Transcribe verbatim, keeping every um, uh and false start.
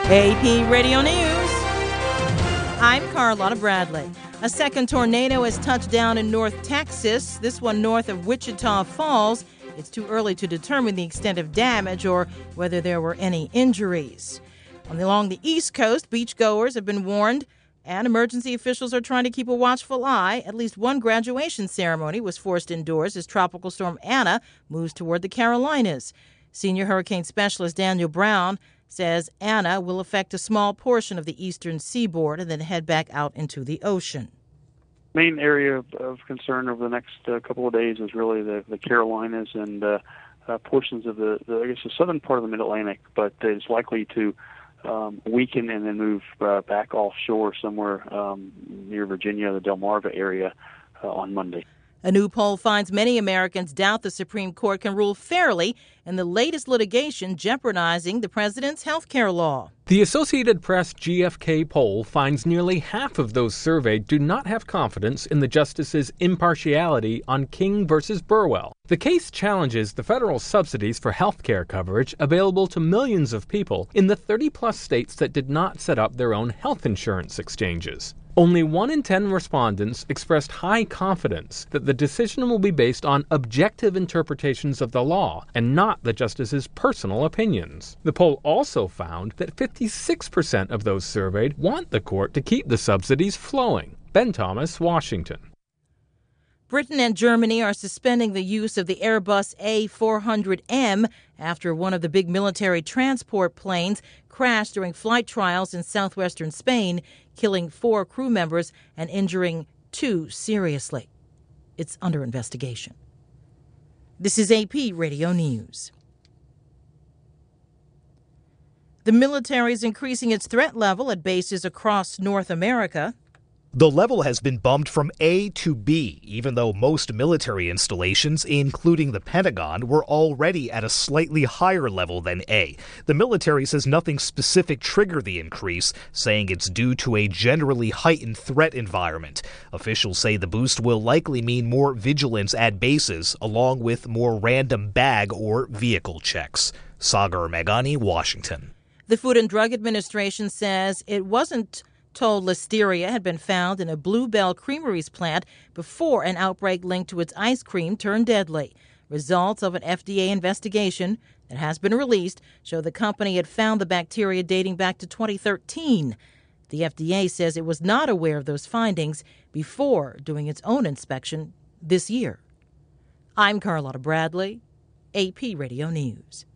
A P Radio News. I'm Carlotta Bradley. A second tornado has touched down in North Texas, this one north of Wichita Falls. It's too early to determine the extent of damage or whether there were any injuries. Along the East Coast, beachgoers have been warned, and emergency officials are trying to keep a watchful eye. At least one graduation ceremony was forced indoors as Tropical Storm Anna moves toward the Carolinas. Senior hurricane specialist Daniel Brown says Anna will affect a small portion of the eastern seaboard and then head back out into the ocean. Main area of, of concern over the next uh, couple of days is really the, the Carolinas and uh, uh, portions of the, the, I guess, the southern part of the Mid-Atlantic, but it's likely to um, weaken and then move uh, back offshore somewhere um, near Virginia, the Delmarva area, uh, on Monday. A new poll finds many Americans doubt the Supreme Court can rule fairly in the latest litigation jeopardizing the president's health care law. The Associated Press G F K poll finds nearly half of those surveyed do not have confidence in the justice's impartiality on King versus Burwell. The case challenges the federal subsidies for health care coverage available to millions of people in the thirty-plus states that did not set up their own health insurance exchanges. Only one in ten respondents expressed high confidence that the decision will be based on objective interpretations of the law and not the justice's personal opinions. The poll also found that fifty-six percent of those surveyed want the court to keep the subsidies flowing. Ben Thomas, Washington. Britain and Germany are suspending the use of the Airbus A four hundred M after one of the big military transport planes crashed during flight trials in southwestern Spain, killing four crew members and injuring two seriously. It's under investigation. This is A P Radio News. The military is increasing its threat level at bases across North America. The level has been bumped from A to B, even though most military installations, including the Pentagon, were already at a slightly higher level than A. The military says nothing specific triggered the increase, saying it's due to a generally heightened threat environment. Officials say the boost will likely mean more vigilance at bases, along with more random bag or vehicle checks. Sagar Meghani, Washington. The Food and Drug Administration says it wasn't told listeria had been found in a Bluebell Creamery's plant before an outbreak linked to its ice cream turned deadly. Results of an F D A investigation that has been released show the company had found the bacteria dating back to twenty thirteen. The F D A says it was not aware of those findings before doing its own inspection this year. I'm Carlotta Bradley, A P Radio News.